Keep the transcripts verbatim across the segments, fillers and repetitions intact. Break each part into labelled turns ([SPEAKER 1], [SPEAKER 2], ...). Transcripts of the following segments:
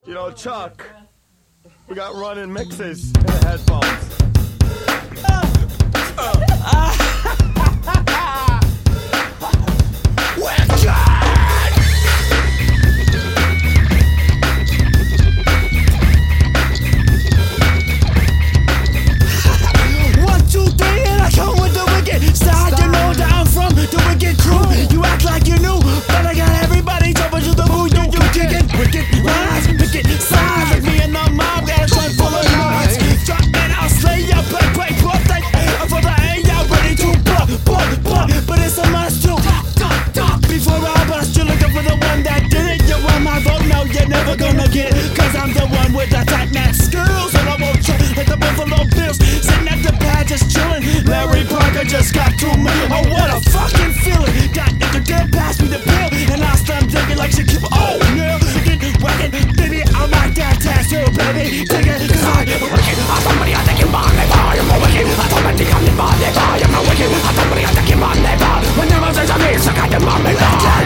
[SPEAKER 1] You know, Chuck, we got running mixes in the headphones.
[SPEAKER 2] One, two, three, and I come with the wicked style. You know that I'm from the wicked crew. You act like you knew, but I got everybody jumping to the boo. You, you chicken, wicked rhymes, wicked signs. Like me and the mob got a trunk full of lines. Drop and I'll slay ya, play, play, play, play. For the A, y'all ready to blow, blow, blow. But it's a must to before I bust. You're looking for the one that did it. You want my vote? No, you're never gonna get it. Cause I'm the one with the tight neck skills. And I won't check like the Buffalo Bills. Sitting at the pad just chilling. Larry Parker just got to me. Oh, what a fucking feeling. That nigga did pass me the pill. And I start thinking like she keep. Oh, no, get whacking. Baby, I'm like that tattoo, baby. Take it, cause I am wicked. I'm somebody I think in my neighbor. I'm a wicked. I told me to come in my neighbor. I'm a wicked. I somebody I think in my neighbor. When there was a me, so I got my neighbor.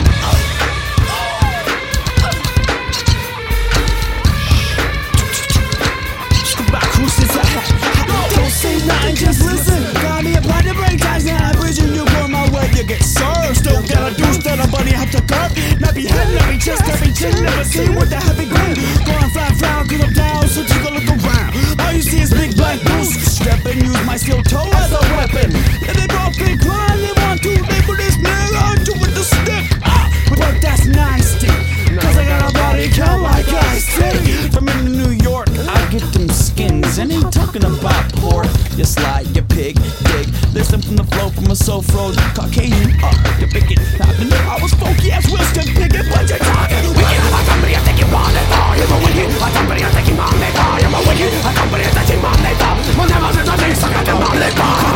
[SPEAKER 2] Don't say nothing, just listen. Got me a pot to break ties and average, and you go my way, you get served. Still got a deuce that a buddy have to curb. Nappy head, nappy chest, nappy chin, never seen with the heavy grin. Going flat frown, cause I'm down, so take a look around. All you see is big black boots. Step and use my steel toe as a weapon. And they both big grind, they want to label this nigga to with the stick. Ah, but that's nasty, cause I got a body count like I said. From in New York, I get them skins, and ain't talking about pork. You slide, you pig, dig. Listen from the flow from a soul-frozen Caucasian up. You pick it, happen. I was funky as Wilson, pick it, but you're talking wicked. I'm somebody I think you want it, oh, you're a wicked. I'm somebody I think you want it, oh, you're a wicked. I'm somebody I think you want it, oh, well, never since I think so, I got them on it, oh.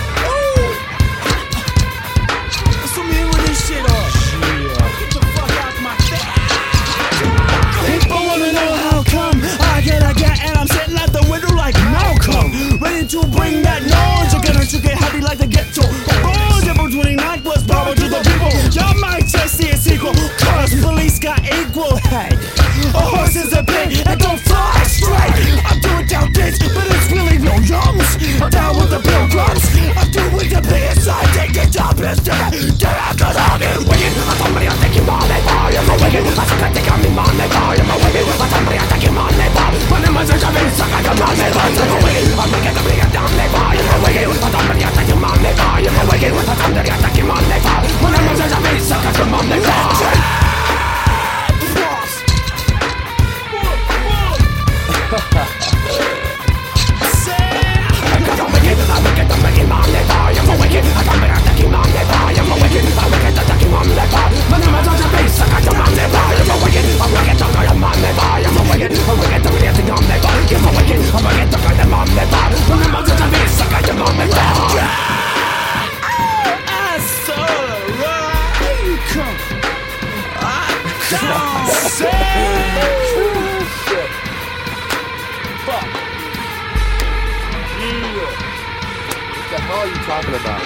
[SPEAKER 2] What's the mean with this shit, oh? Get the fuck out my face. People wanna know how come I get a get and I'm sitting at the window like Malcolm, ready to bring that noise. You're gonna trick it heavy like the ghetto. Oh, April twenty-ninth was power to the people. Y'all might just see a sequel, cause police got equal head. A horse is a pig and don't fly straight. I'm doing down dates, but it's really no yums. I'm down with the pilgrims. I'm doing the biggest side, take the job is dead. Get out, cause I'm in wicked. I'm somebody I think you want it, oh, you're a wicked. I'm somebody I think I'm in my neighbor, you're a wicked. I'm somebody I think you want neighbor. When the message of it, suck, I got my neighbor, you're a wicked. I'm wicked, I'm wicked, down neighbor, you're a wicked. I'm somebody I think you want neighbor, you're a wicked. I'm somebody I think you want neighbor. When the message of it, suck, I got my neighbor.
[SPEAKER 1] What the hell are you talking about?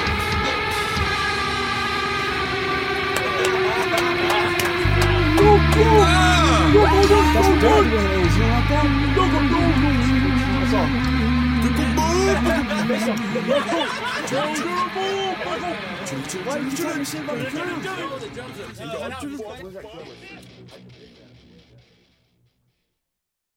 [SPEAKER 2] Why are you trying to say about the